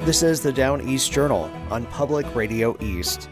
This is the Down East Journal on Public Radio East.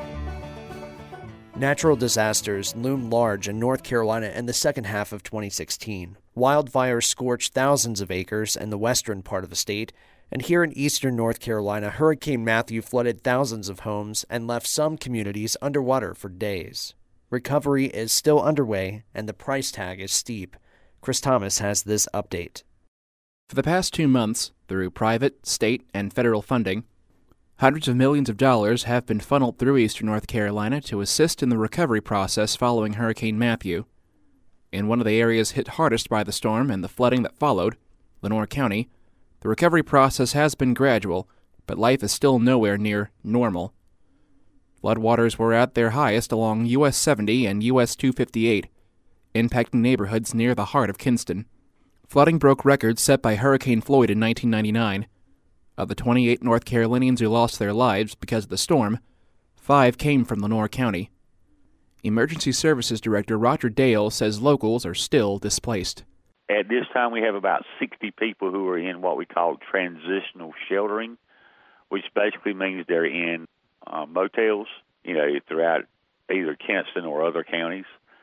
Natural disasters loomed large in North Carolina in the second half of 2016. Wildfires scorched thousands of acres in the western part of the state, and here in eastern North Carolina, Hurricane Matthew flooded thousands of homes and left some communities underwater for days. Recovery is still underway, and the price tag is steep. Chris Thomas has this update. For the past 2 months, through private, state, and federal funding, hundreds of millions of dollars have been funneled through eastern North Carolina to assist in the recovery process following Hurricane Matthew. In one of the areas hit hardest by the storm and the flooding that followed, Lenoir County, the recovery process has been gradual, but life is still nowhere near normal. Floodwaters were at their highest along US 70 and US 258, impacting neighborhoods near the heart of Kinston. Flooding broke records set by Hurricane Floyd in 1999. Of the 28 North Carolinians who lost their lives because of the storm, 5 came from Lenoir County. Emergency Services Director Roger Dale says locals are still displaced. At this time, we have about 60 people who are in what we call transitional sheltering, which basically means they're in motels, throughout either Kinston or other counties.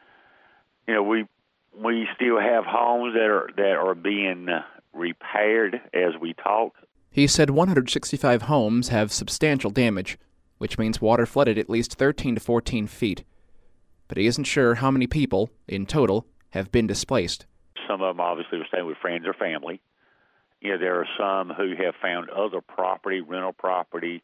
We still have homes that are being repaired as we talk. He said 165 homes have substantial damage, which means water flooded at least 13 to 14 feet. But he isn't sure how many people, in total, have been displaced. Some of them obviously are staying with friends or family. There are some who have found other property, rental property,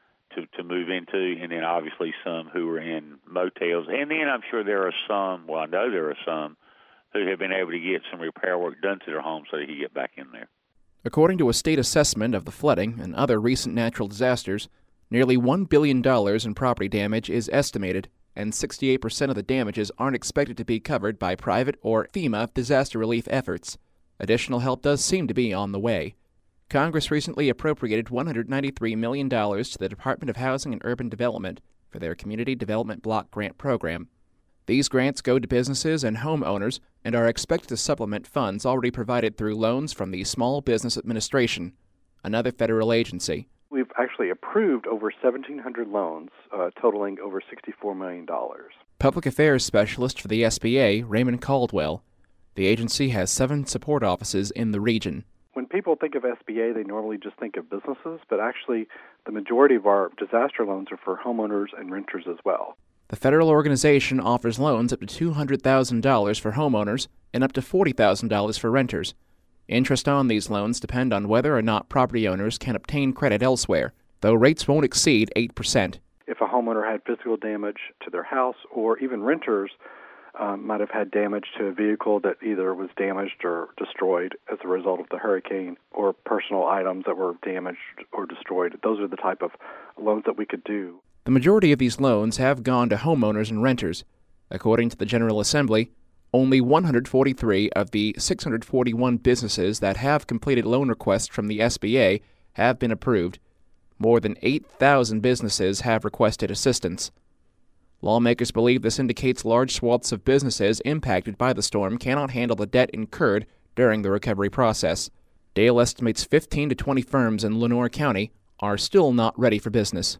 to move into, and then obviously some who are in motels. And then I'm sure there are some, I know there are some, who have been able to get some repair work done to their homes so they can get back in there. According to a state assessment of the flooding and other recent natural disasters, nearly $1 billion in property damage is estimated, and 68% of the damages aren't expected to be covered by private or FEMA disaster relief efforts. Additional help does seem to be on the way. Congress recently appropriated $193 million to the Department of Housing and Urban Development for their Community Development Block Grant Program. These grants go to businesses and homeowners and are expected to supplement funds already provided through loans from the Small Business Administration, another federal agency. We've actually approved over 1,700 loans, totaling over $64 million. Public Affairs Specialist for the SBA, Raymond Caldwell. The agency has 7 support offices in the region. When people think of SBA, they normally just think of businesses, but actually the majority of our disaster loans are for homeowners and renters as well. The federal organization offers loans up to $200,000 for homeowners and up to $40,000 for renters. Interest on these loans depend on whether or not property owners can obtain credit elsewhere, though rates won't exceed 8%. If a homeowner had physical damage to their house, or even renters might have had damage to a vehicle that either was damaged or destroyed as a result of the hurricane, or personal items that were damaged or destroyed, those are the type of loans that we could do. The majority of these loans have gone to homeowners and renters. According to the General Assembly, only 143 of the 641 businesses that have completed loan requests from the SBA have been approved. More than 8,000 businesses have requested assistance. Lawmakers believe this indicates large swaths of businesses impacted by the storm cannot handle the debt incurred during the recovery process. Dale estimates 15 to 20 firms in Lenoir County are still not ready for business.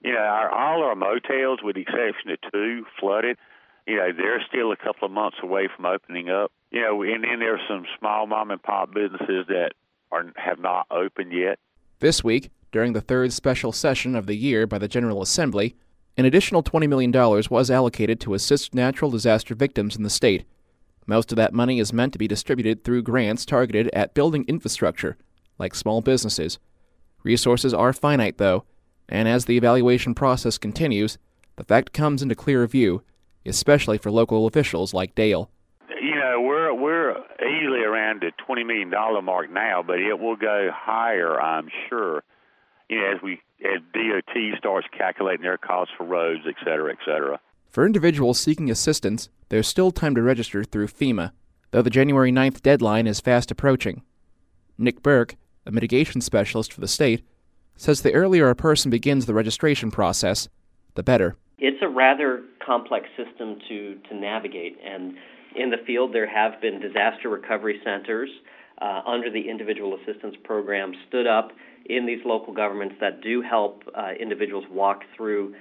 All our motels, with the exception of 2, flooded. They're still a couple of months away from opening up. And then there's some small mom-and-pop businesses that have not opened yet. This week, during the 3rd special session of the year by the General Assembly, an additional $20 million was allocated to assist natural disaster victims in the state. Most of that money is meant to be distributed through grants targeted at building infrastructure, like small businesses. Resources are finite, though, and as the evaluation process continues, the fact comes into clear view, especially for local officials like Dale. We're easily around the $20 million mark now, but it will go higher, I'm sure, as DOT starts calculating their costs for roads, et cetera, et cetera. For individuals seeking assistance, there's still time to register through FEMA, though the January 9th deadline is fast approaching. Nick Burke, a mitigation specialist for the state, says the earlier a person begins the registration process, the better. It's a rather complex system to navigate, and in the field there have been disaster recovery centers under the individual assistance program stood up in these local governments that do help individuals walk through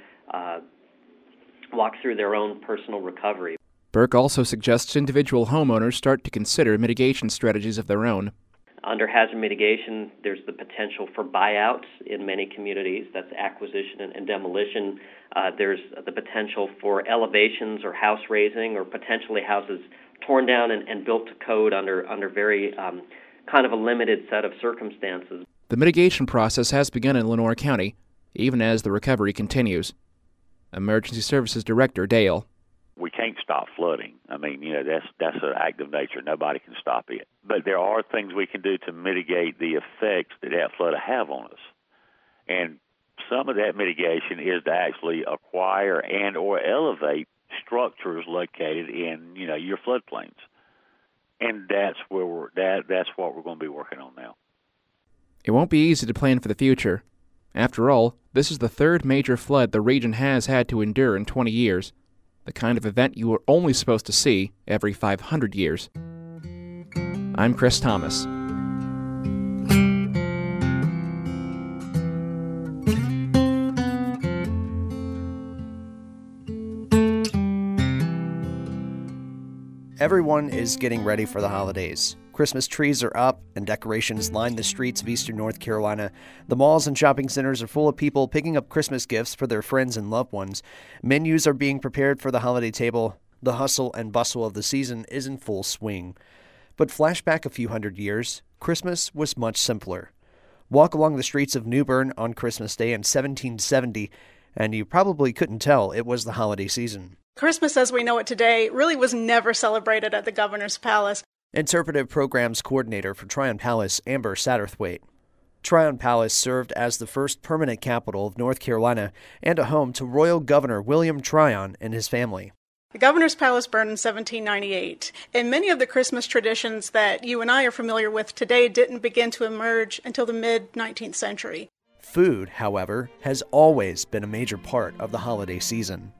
their own personal recovery. Burke also suggests individual homeowners start to consider mitigation strategies of their own. Under hazard mitigation, there's the potential for buyouts in many communities. That's acquisition and demolition. There's the potential for elevations or house raising, or potentially houses torn down and built to code under very kind of a limited set of circumstances. The mitigation process has begun in Lenoir County, even as the recovery continues. Emergency Services Director Dale. We can't stop flooding. I mean, that's an act of nature. Nobody can stop it. But there are things we can do to mitigate the effects that flood will have on us. And some of that mitigation is to actually acquire and or elevate structures located in, your floodplains. And that's that's what we're going to be working on now. It won't be easy to plan for the future. After all, this is the third major flood the region has had to endure in 20 years. The kind of event you are only supposed to see every 500 years. I'm Chris Thomas. Everyone is getting ready for the holidays. Christmas trees are up and decorations line the streets of eastern North Carolina. The malls and shopping centers are full of people picking up Christmas gifts for their friends and loved ones. Menus are being prepared for the holiday table. The hustle and bustle of the season is in full swing. But flashback a few hundred years, Christmas was much simpler. Walk along the streets of New Bern on Christmas Day in 1770, and you probably couldn't tell it was the holiday season. Christmas as we know it today really was never celebrated at the Governor's Palace. Interpretive Programs Coordinator for Tryon Palace, Amber Satterthwaite. Tryon Palace served as the first permanent capital of North Carolina and a home to Royal Governor William Tryon and his family. The Governor's Palace burned in 1798, and many of the Christmas traditions that you and I are familiar with today didn't begin to emerge until the mid-19th century. Food, however, has always been a major part of the holiday season.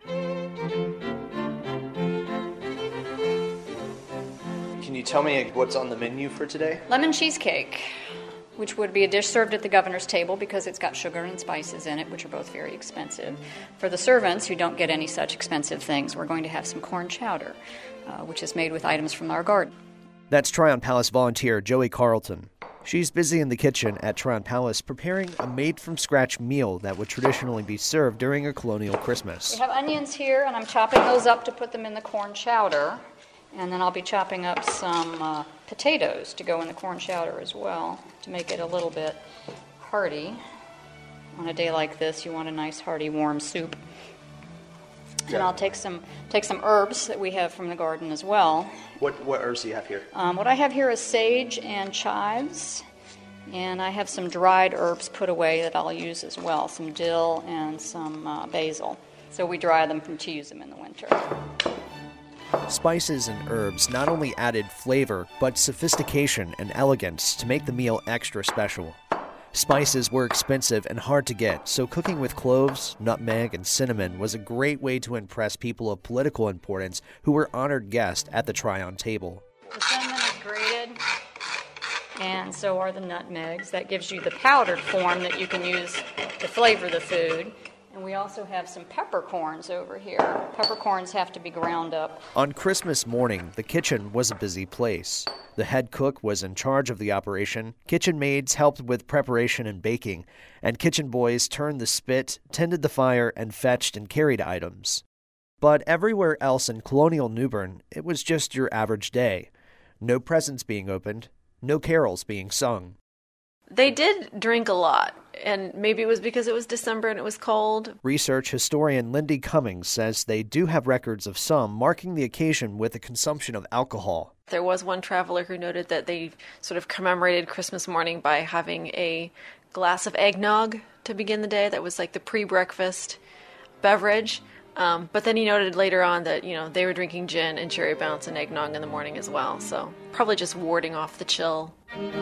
Can you tell me what's on the menu for today? Lemon cheesecake, which would be a dish served at the governor's table because it's got sugar and spices in it, which are both very expensive. For the servants who don't get any such expensive things, we're going to have some corn chowder, which is made with items from our garden. That's Tryon Palace volunteer Joey Carlton. She's busy in the kitchen at Tryon Palace preparing a made-from-scratch meal that would traditionally be served during a colonial Christmas. We have onions here, and I'm chopping those up to put them in the corn chowder. And then I'll be chopping up some potatoes to go in the corn chowder as well to make it a little bit hearty. On a day like this, you want a nice hearty warm soup. Yeah. And I'll take some herbs that we have from the garden as well. What herbs do you have here? What I have here is sage and chives, and I have some dried herbs put away that I'll use as well, some dill and some basil. So we dry them to use them in the winter. Spices and herbs not only added flavor, but sophistication and elegance to make the meal extra special. Spices were expensive and hard to get, so cooking with cloves, nutmeg, and cinnamon was a great way to impress people of political importance who were honored guests at the Tryon table. The cinnamon is grated, and so are the nutmegs. That gives you the powdered form that you can use to flavor the food. And we also have some peppercorns over here. Peppercorns have to be ground up. On Christmas morning, the kitchen was a busy place. The head cook was in charge of the operation, kitchen maids helped with preparation and baking, and kitchen boys turned the spit, tended the fire, and fetched and carried items. But everywhere else in colonial New Bern, it was just your average day. No presents being opened, no carols being sung. They did drink a lot, and maybe it was because it was December and it was cold. Research historian Lindy Cummings says they do have records of some marking the occasion with the consumption of alcohol. There was one traveler who noted that they sort of commemorated Christmas morning by having a glass of eggnog to begin the day. That was like the pre-breakfast beverage. But then he noted later on that, they were drinking gin and cherry bounce and eggnog in the morning as well. So probably just warding off the chill.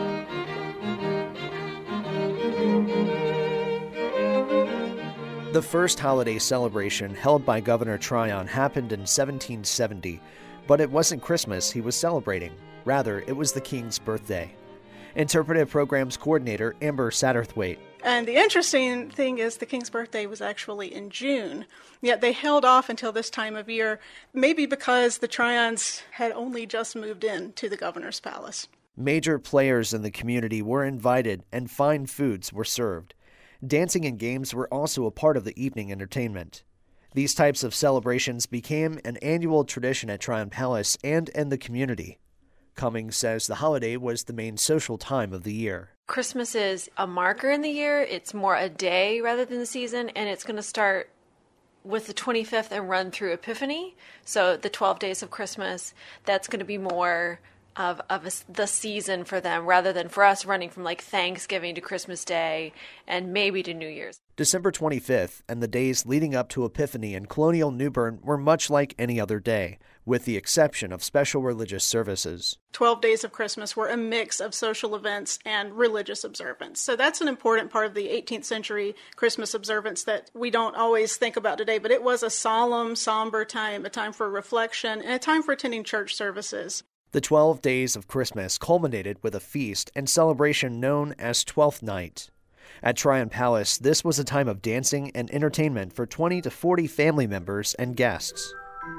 The first holiday celebration held by Governor Tryon happened in 1770, but it wasn't Christmas he was celebrating. Rather, it was the king's birthday. Interpretive Programs Coordinator Amber Satterthwaite. And the interesting thing is the king's birthday was actually in June, yet they held off until this time of year, maybe because the Tryons had only just moved in to the governor's palace. Major players in the community were invited and fine foods were served. Dancing and games were also a part of the evening entertainment. These types of celebrations became an annual tradition at Tryon Palace and in the community. Cummings says the holiday was the main social time of the year. Christmas is a marker in the year. It's more a day rather than the season, and it's going to start with the 25th and run through Epiphany. So the 12 days of Christmas, that's going to be more of the season for them rather than for us running from like Thanksgiving to Christmas Day and maybe to New Year's. December 25th and the days leading up to Epiphany in colonial New Bern were much like any other day, with the exception of special religious services. 12 days of Christmas were a mix of social events and religious observance. So that's an important part of the 18th century Christmas observance that we don't always think about today, but it was a solemn, somber time, a time for reflection, and a time for attending church services. The 12 days of Christmas culminated with a feast and celebration known as Twelfth Night. At Tryon Palace, this was a time of dancing and entertainment for 20 to 40 family members and guests.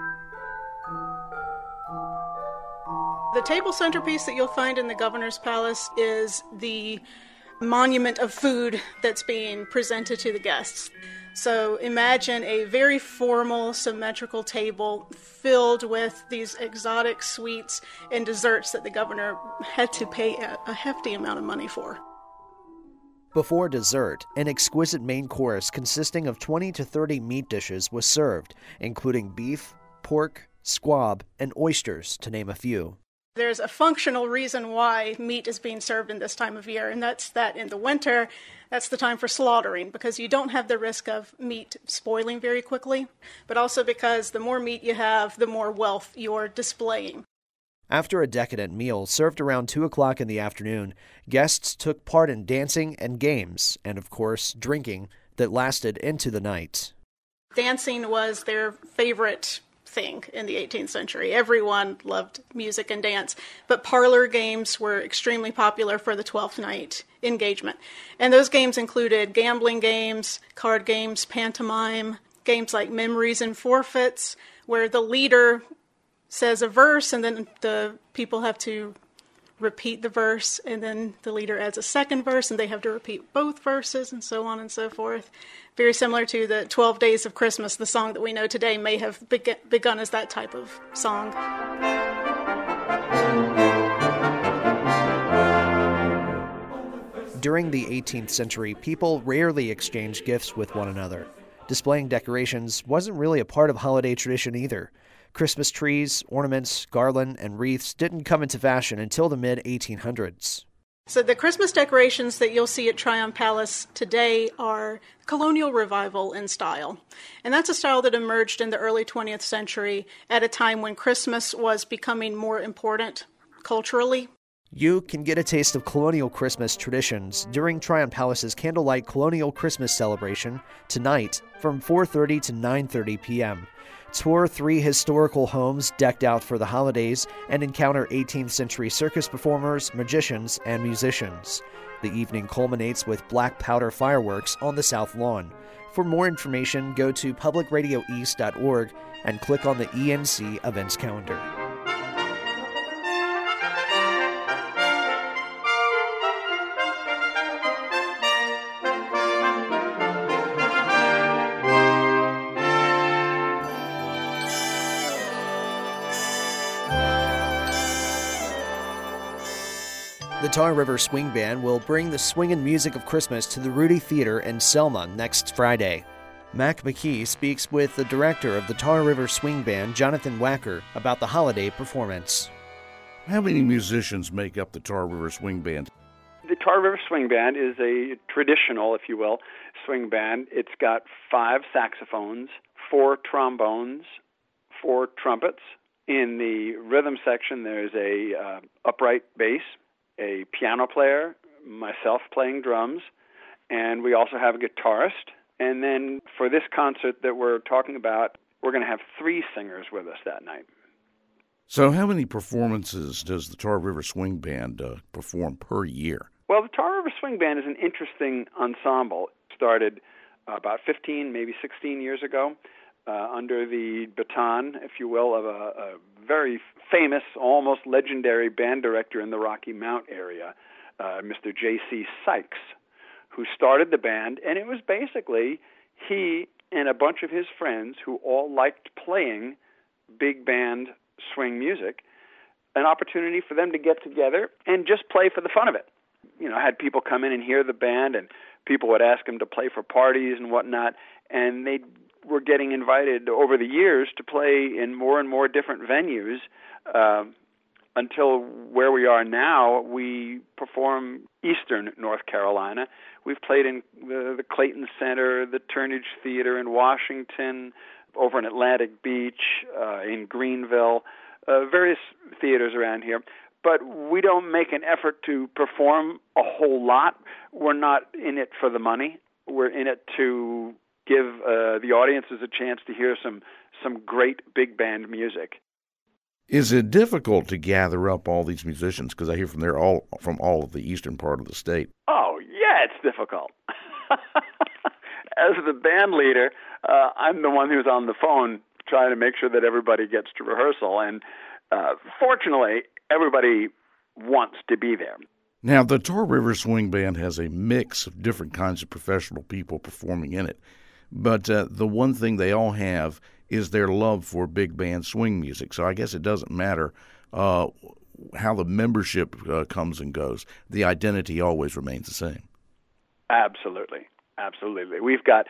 The table centerpiece that you'll find in the governor's palace is the monument of food that's being presented to the guests. So imagine a very formal, symmetrical table filled with these exotic sweets and desserts that the governor had to pay a hefty amount of money for. Before dessert, an exquisite main course consisting of 20 to 30 meat dishes was served, including beef, pork, squab, and oysters, to name a few. There's a functional reason why meat is being served in this time of year, and that's that in the winter, that's the time for slaughtering, because you don't have the risk of meat spoiling very quickly, but also because the more meat you have, the more wealth you're displaying. After a decadent meal served around 2 o'clock in the afternoon, guests took part in dancing and games, and of course, drinking, that lasted into the night. Dancing was their favorite thing in the 18th century. Everyone loved music and dance, but parlor games were extremely popular for the 12th night engagement. And those games included gambling games, card games, pantomime, games like memories and forfeits, where the leader says a verse and then the people have to repeat the verse, and then the leader adds a second verse and they have to repeat both verses, and so on and so forth. Very similar to the 12 Days of Christmas. The song that we know today may have begun as that type of song. During the 18th century, people rarely exchanged gifts with one another. Displaying decorations wasn't really a part of holiday tradition either. Christmas trees, ornaments, garland, and wreaths didn't come into fashion until the mid-1800s. So the Christmas decorations that you'll see at Tryon Palace today are colonial revival in style. And that's a style that emerged in the early 20th century at a time when Christmas was becoming more important culturally. You can get a taste of colonial Christmas traditions during Tryon Palace's Candlelight Colonial Christmas celebration tonight from 4:30 to 9:30 p.m. Tour 3 historical homes decked out for the holidays and encounter 18th century circus performers, magicians, and musicians. The evening culminates with black powder fireworks on the South Lawn. For more information, go to publicradioeast.org and click on the ENC events calendar. The Tar River Swing Band will bring the swingin' music of Christmas to the Rudy Theater in Selma next Friday. Mac McKee speaks with the director of the Tar River Swing Band, Jonathan Wacker, about the holiday performance. How many musicians make up the Tar River Swing Band? The Tar River Swing Band is a traditional, if you will, swing band. It's got 5 saxophones, 4 trombones, 4 trumpets. In the rhythm section, there's a upright bass, a piano player, myself playing drums, and we also have a guitarist. And then for this concert that we're talking about, we're going to have 3 singers with us that night. So how many performances does the Tar River Swing Band perform per year? Well, the Tar River Swing Band is an interesting ensemble. It started about 15, maybe 16 years ago, under the baton, if you will, of a very famous, almost legendary band director in the Rocky Mount area, Mr. J.C. Sykes, who started the band, and it was basically he and a bunch of his friends who all liked playing big band swing music, an opportunity for them to get together and just play for the fun of it. You know, had people come in and hear the band, and people would ask them to play for parties and whatnot, and they were getting invited over the years to play in more and more different venues until where we are now. We perform Eastern North Carolina. We've played in the Clayton Center, the Turnage Theater in Washington, over in Atlantic Beach, in Greenville, various theaters around here. But we don't make an effort to perform a whole lot. We're not in it for the money. We're in it to give the audiences a chance to hear some great big band music. Is it difficult to gather up all these musicians? Because I hear from all of the eastern part of the state. Oh, yeah, it's difficult. As the band leader, I'm the one who's on the phone trying to make sure that everybody gets to rehearsal. And fortunately, everybody wants to be there. Now, the Tar River Swing Band has a mix of different kinds of professional people performing in it. But the one thing they all have is their love for big band swing music. So I guess it doesn't matter how the membership comes and goes. The identity always remains the same. Absolutely. Absolutely. We've got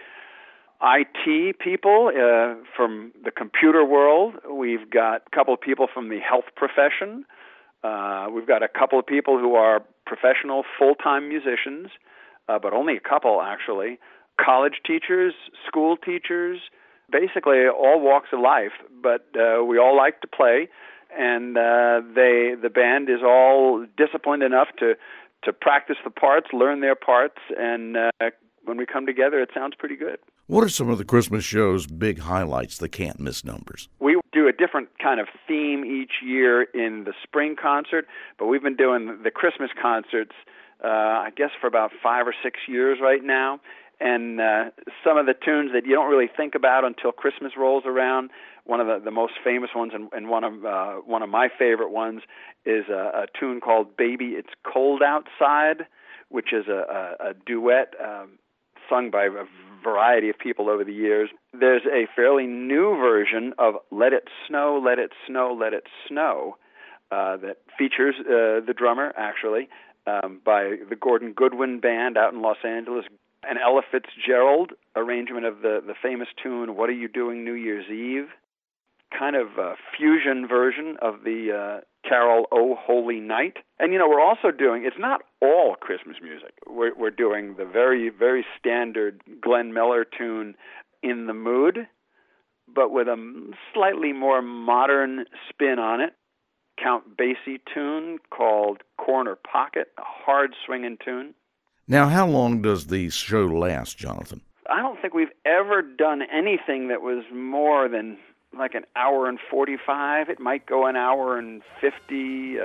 IT people from the computer world. We've got a couple of people from the health profession. We've got a couple of people who are professional full-time musicians, but only a couple, actually. College teachers, school teachers, basically all walks of life, but we all like to play, and the band is all disciplined enough to practice the parts, learn their parts, and when we come together, it sounds pretty good. What are some of the Christmas show's big highlights, the can't-miss numbers? We do a different kind of theme each year in the spring concert, but we've been doing the Christmas concerts, I guess, for about 5 or 6 years right now. And some of the tunes that you don't really think about until Christmas rolls around. One of the most famous ones, and one of my favorite ones, is a tune called "Baby It's Cold Outside," which is a duet sung by a variety of people over the years. There's a fairly new version of "Let It Snow, Let It Snow, Let It Snow" that features the drummer, actually, by the Gordon Goodwin Band out in Los Angeles. An Ella Fitzgerald arrangement of the famous tune, "What Are You Doing New Year's Eve?" Kind of a fusion version of the carol, "Oh Holy Night." And, you know, we're also doing, it's not all Christmas music. We're doing the very, very standard Glenn Miller tune, "In the Mood," but with a slightly more modern spin on it. Count Basie tune called "Corner Pocket," a hard swinging tune. Now, how long does the show last, Jonathan? I don't think we've ever done anything that was more than like an hour and 45. It might go an hour and 50,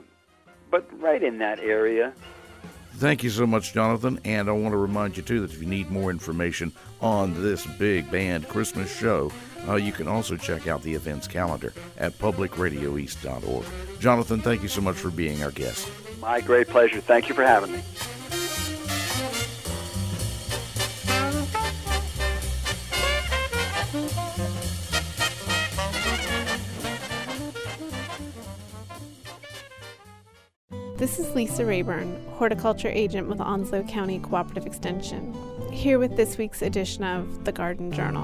but right in that area. Thank you so much, Jonathan. And I want to remind you, too, that if you need more information on this big band Christmas show, you can also check out the events calendar at publicradioeast.org. Jonathan, thank you so much for being our guest. My great pleasure. Thank you for having me. This is Lisa Rayburn, horticulture agent with Onslow County Cooperative Extension, here with this week's edition of The Garden Journal.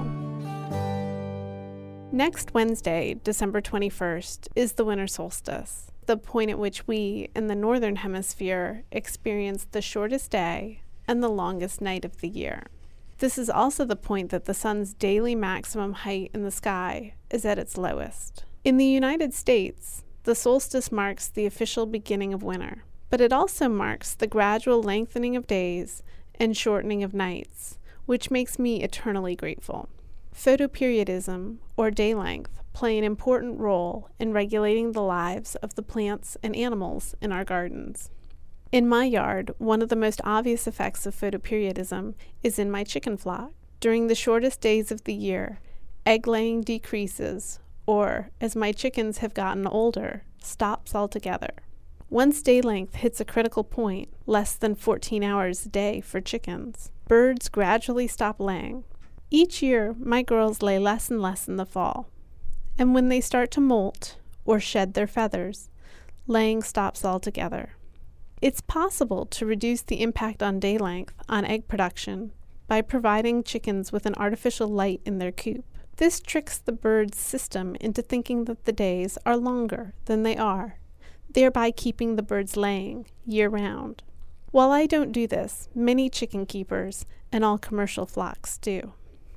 Next Wednesday, December 21st, is the winter solstice, the point at which we, in the northern hemisphere, experience the shortest day and the longest night of the year. This is also the point that the sun's daily maximum height in the sky is at its lowest. In the United States, the solstice marks the official beginning of winter, but it also marks the gradual lengthening of days and shortening of nights, which makes me eternally grateful. Photoperiodism, or day length, play an important role in regulating the lives of the plants and animals in our gardens. In my yard, one of the most obvious effects of photoperiodism is in my chicken flock. During the shortest days of the year, egg laying decreases, or, as my chickens have gotten older, stops altogether. Once day length hits a critical point, less than 14 hours a day for chickens, birds gradually stop laying. Each year, my girls lay less and less in the fall, and when they start to molt or shed their feathers, laying stops altogether. It's possible to reduce the impact on day length on egg production by providing chickens with an artificial light in their coop. This tricks the bird's system into thinking that the days are longer than they are, thereby keeping the birds laying year-round. While I don't do this, many chicken keepers and all commercial flocks do.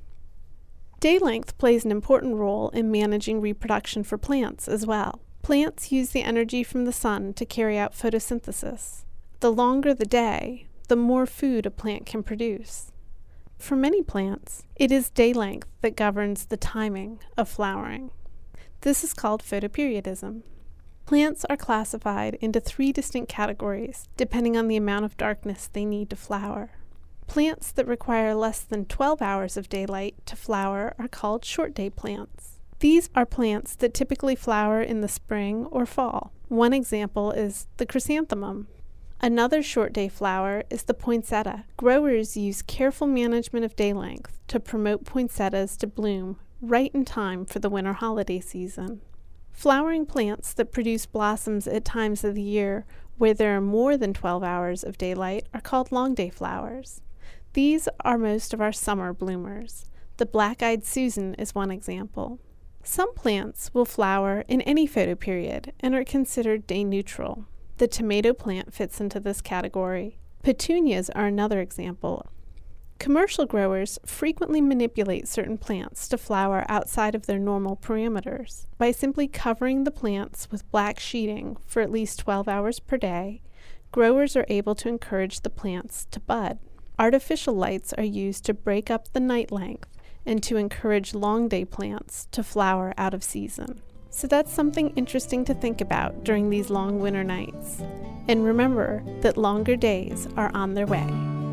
Day length plays an important role in managing reproduction for plants as well. Plants use the energy from the sun to carry out photosynthesis. The longer the day, the more food a plant can produce. For many plants, it is day length that governs the timing of flowering. This is called photoperiodism. Plants are classified into 3 distinct categories, depending on the amount of darkness they need to flower. Plants that require less than 12 hours of daylight to flower are called short-day plants. These are plants that typically flower in the spring or fall. One example is the chrysanthemum. Another short-day flower is the poinsettia. Growers use careful management of day length to promote poinsettias to bloom right in time for the winter holiday season. Flowering plants that produce blossoms at times of the year where there are more than 12 hours of daylight are called long-day flowers. These are most of our summer bloomers. The black-eyed Susan is one example. Some plants will flower in any photoperiod and are considered day neutral. The tomato plant fits into this category. Petunias are another example. Commercial growers frequently manipulate certain plants to flower outside of their normal parameters. By simply covering the plants with black sheeting for at least 12 hours per day, growers are able to encourage the plants to bud. Artificial lights are used to break up the night length and to encourage long-day plants to flower out of season. So that's something interesting to think about during these long winter nights. And remember that longer days are on their way.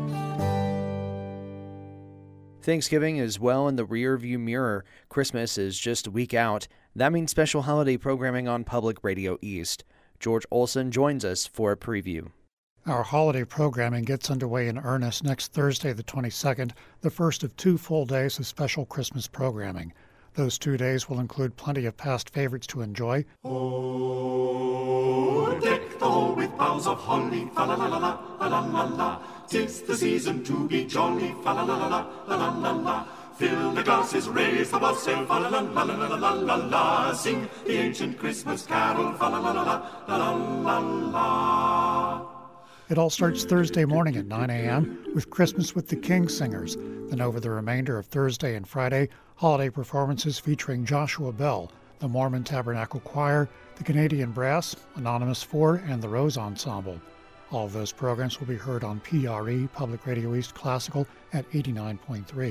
Thanksgiving is well in the rearview mirror. Christmas is just a week out. That means special holiday programming on Public Radio East. George Olson joins us for a preview. Our holiday programming gets underway in earnest next Thursday, the 22nd, the first of 2 full days of special Christmas programming. Those 2 days will include plenty of past favorites to enjoy. Oh, deck the hall with boughs of holly, fa-la-la-la-la, la-la-la-la. 'Tis the season to be jolly, fa-la-la-la-la, la-la-la-la. Fill the glasses, raise the wassail, fa-la-la-la-la-la-la-la. Sing the ancient Christmas carol, fa-la-la-la-la, la-la-la-la. It all starts Thursday morning at 9 a.m. with Christmas with the King Singers. Then over the remainder of Thursday and Friday, holiday performances featuring Joshua Bell, the Mormon Tabernacle Choir, the Canadian Brass, Anonymous 4, and the Rose Ensemble. All of those programs will be heard on PRE, Public Radio East Classical, at 89.3.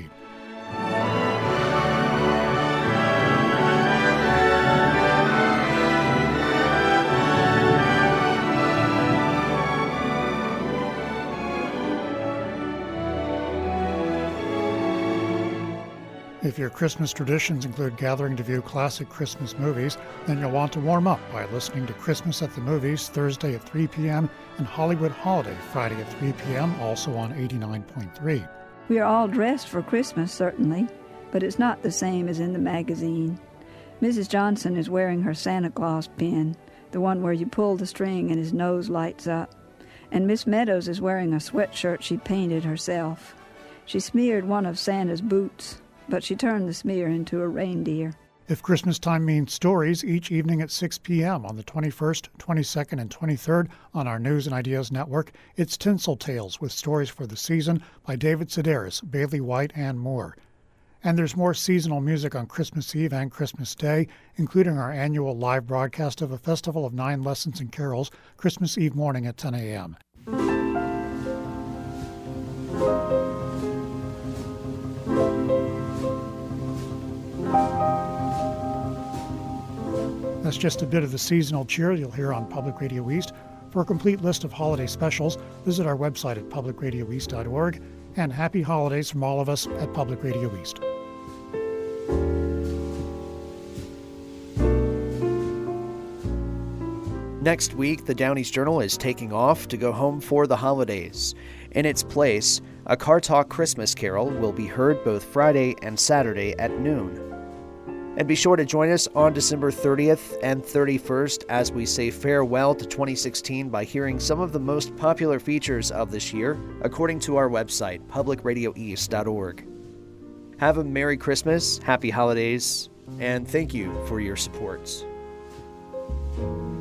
If your Christmas traditions include gathering to view classic Christmas movies, then you'll want to warm up by listening to Christmas at the Movies Thursday at 3 p.m. and Hollywood Holiday Friday at 3 p.m., also on 89.3. We are all dressed for Christmas, certainly, but it's not the same as in the magazine. Mrs. Johnson is wearing her Santa Claus pin, the one where you pull the string and his nose lights up. And Miss Meadows is wearing a sweatshirt she painted herself. She smeared one of Santa's boots, but she turned the smear into a reindeer. If Christmas time means stories, each evening at 6 p.m. on the 21st, 22nd, and 23rd on our News and Ideas Network, it's Tinsel Tales with stories for the season by David Sedaris, Bailey White, and more. And there's more seasonal music on Christmas Eve and Christmas Day, including our annual live broadcast of a festival of 9 lessons and carols, Christmas Eve morning at 10 a.m. That's just a bit of the seasonal cheer you'll hear on Public Radio East. For a complete list of holiday specials, visit our website at publicradioeast.org. And happy holidays from all of us at Public Radio East. Next week, the Down East Journal is taking off to go home for the holidays. In its place, a Car Talk Christmas Carol will be heard both Friday and Saturday at noon. And be sure to join us on December 30th and 31st as we say farewell to 2016 by hearing some of the most popular features of this year, according to our website, publicradioeast.org. Have a Merry Christmas, Happy Holidays, and thank you for your supports.